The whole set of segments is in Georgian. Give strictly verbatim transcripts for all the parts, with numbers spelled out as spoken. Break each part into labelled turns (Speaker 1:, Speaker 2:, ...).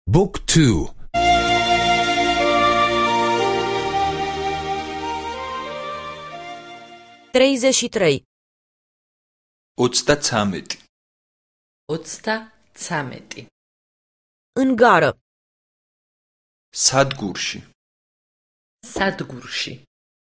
Speaker 1: บุ๊กทู
Speaker 2: treizeci și trei
Speaker 3: ოცდაცამეტი
Speaker 4: ოცდაცამეტი
Speaker 2: în gară
Speaker 3: სადგურში
Speaker 4: სადგურში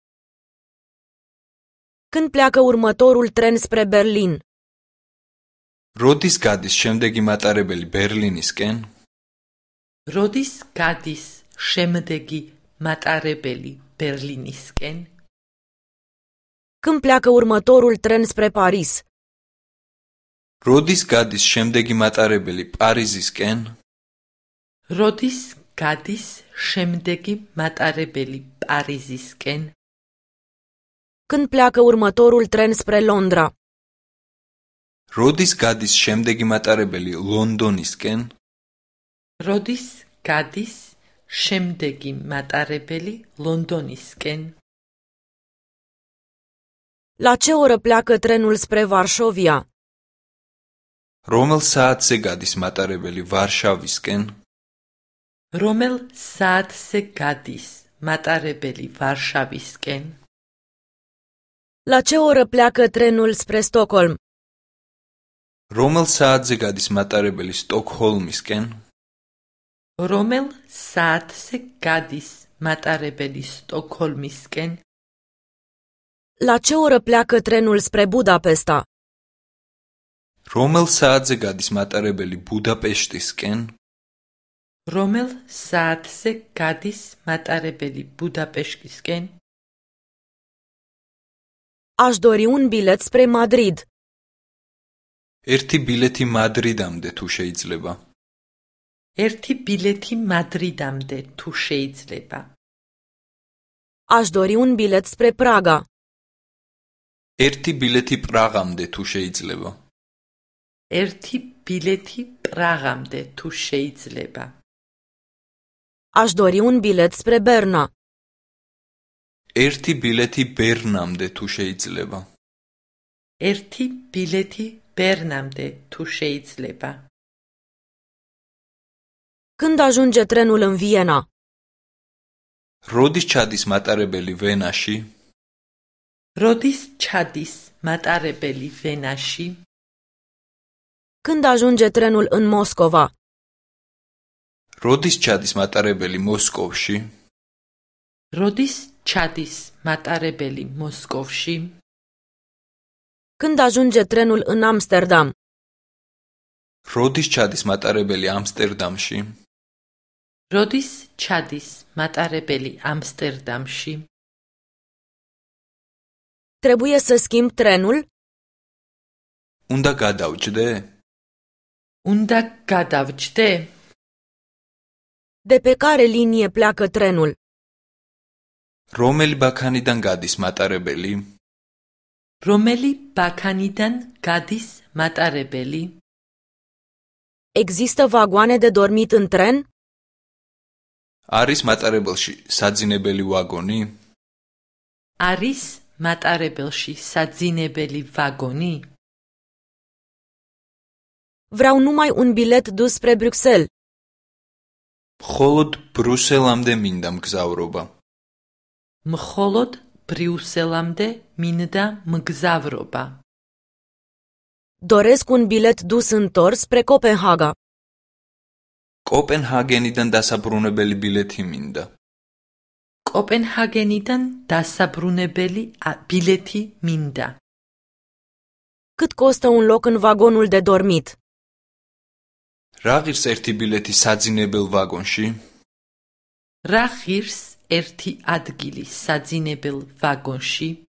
Speaker 2: când pleacă următorul tren spre Berlin
Speaker 3: როდის გადის შემდეგი მატარებელი ბერლინისკენ?
Speaker 4: როდის გადის შემდეგი მატარებელი ბერლინისკენ?
Speaker 2: când pleacă următorul tren spre Paris
Speaker 3: როდის გადის შემდეგი მატარებელი პარიზისკენ?
Speaker 4: როდის გადის შემდეგი მატარებელი პარიზისკენ?
Speaker 2: când pleacă următorul tren spre Londra
Speaker 3: როდის გადის შემდეგი მატარებელი ლონდონისკენ?
Speaker 4: როდის გადის შემდეგი მატარებელი ლონდონისკენ?
Speaker 2: la ce oră pleacă trenul spre Varșovia
Speaker 3: რომელ საათზე გადის მატარებელი ვარშავისკენ?
Speaker 4: რომელ საათზე გადის მატარებელი ვარშავისკენ?
Speaker 2: la ce oră pleacă trenul spre Stockholm
Speaker 3: რომელ საათზე გადის მატარებელი სტოკჰოლმისკენ?
Speaker 4: რომელ საათზე გადის მატარებელი სტოკჰოლმისკენ?
Speaker 2: la ce oră pleacă trenul spre Budapesta
Speaker 3: რომელ საათზე გადის მატარებელი ბუდაპეშტისკენ?
Speaker 4: რომელ საათზე გადის მატარებელი ბუდაპეშტისკენ?
Speaker 2: aș dori un bilet spre Madrid
Speaker 3: ერთი ბილეთი მადრიდამდე თუ შეიძლება.
Speaker 4: ერთი ბილეთი მადრიდამდე თუ შეიძლება.
Speaker 2: aș dori un bilet spre Praga
Speaker 3: ერთი ბილეთი პრაღამდე თუ შეიძლება.
Speaker 4: ერთი ბილეთი პრაღამდე თუ შეიძლება.
Speaker 2: aș dori un bilet spre Berna
Speaker 3: ერთი ბილეთი ბერნამდე თუ შეიძლება.
Speaker 4: ერთი ბილეთი ბერნამდე თუ შეიძლება.
Speaker 2: când ajunge trenul în Viena
Speaker 3: როდის ჩადის მატარებელი ვენაში?
Speaker 4: როდის ჩადის მატარებელი ვენაში?
Speaker 2: când ajunge trenul în Moscova
Speaker 3: როდის ჩადის მატარებელი მოსკოვში?
Speaker 4: როდის ჩადის მატარებელი მოსკოვში?
Speaker 2: când ajunge trenul în Amsterdam
Speaker 3: როდის ჩადის მატარებელი ამსტერდამში?
Speaker 4: როდის ჩადის მატარებელი ამსტერდამში?
Speaker 2: trebuie să schimb trenul
Speaker 3: უნდა გადავჯდე?
Speaker 4: უნდა გადავჯდე?
Speaker 2: de pe care linie pleacă trenul
Speaker 3: რომელი ბაქანიდან გადის მატარებელი?
Speaker 4: რომელი ბაქანიდან გადის მატარებელი?
Speaker 2: există vagoane de dormit în tren
Speaker 3: არის მატარებელში საძინებელი ვაგონი?
Speaker 4: არის მატარებელში საძინებელი ვაგონი?
Speaker 2: vreau numai un bilet dus spre Bruxelles
Speaker 3: მხოლოდ ბრუსელამდე მინდა მგზავრობა.
Speaker 4: მხოლოდ ბრიუსელამდე მინდა მგზავრობა.
Speaker 2: doresc un bilet dus întors spre Copenhaga
Speaker 3: კოპენჰაგენიდან დასაბრუნებელი ბილეთი მინდა.
Speaker 4: კოპენჰაგენიდან დასაბრუნებელი ბილეთი მინდა.
Speaker 2: cât costă un loc în vagonul de dormit
Speaker 3: რა ღირს ერთი ბილეთი საძინებელ ვაგონში?
Speaker 4: რა ღირს ერთი ადგილი საძინებელ ვაგონში?